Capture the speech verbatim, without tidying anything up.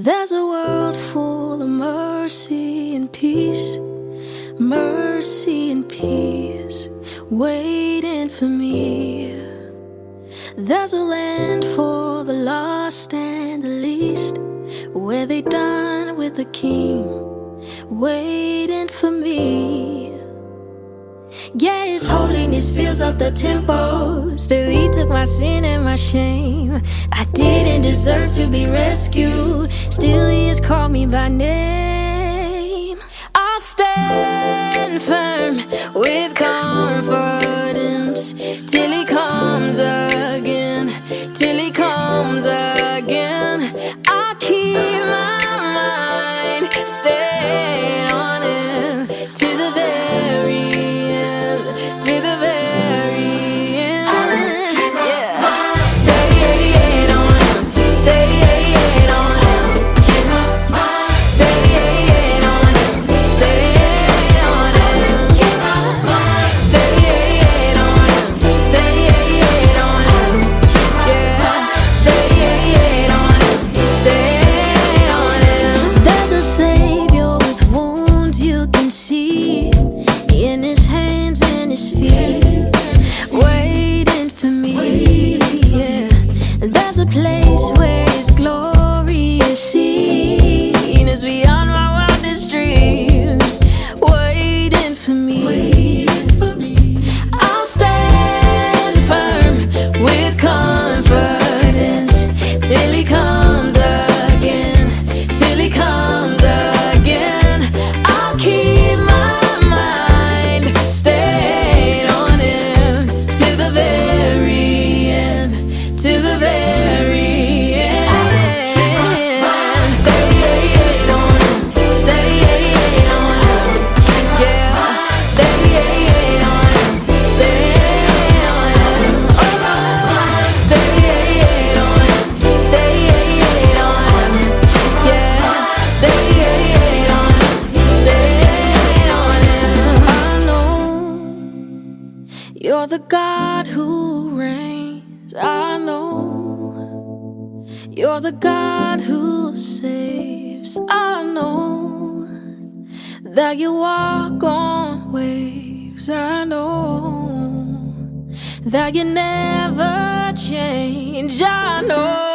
There's a world full of mercy and peace, mercy and peace waiting for me. There's a land for the lost and the least, where they dine with the King, waiting for me. Yeah, His holiness fills up the temple. Still He took my sin and my shame. I didn't deserve to be rescued. Still He has called me by name. I'll stand firm with confidence till He comes again, till He comes again. I'll keep my mind stayed on Him to the very to the very end. Yeah. Stay on Him, stay on Him, stay on Him, stay on Him, stay on Him, stay on Him, yeah. Stay on Him, stay on Him. There's a Savior with wounds you can see in His hands and His feet, waiting for me. Yeah, there's a place where His glory is seen. It's beyond my wildest dreams, waiting for me. I'll stand firm with confidence till He comes again, till He comes again. I'll keep my mind stayed on Him to the very end, to the very end. Stay on Him, stay on Him, yeah. Stay on Him, stay on Him, oh. Stay on Him, stay on Him, yeah. Stay on Him, stay on Him. I know You're the God who reigns. I know You're the God who saves. I know that You walk on waves. I know that You never change. I know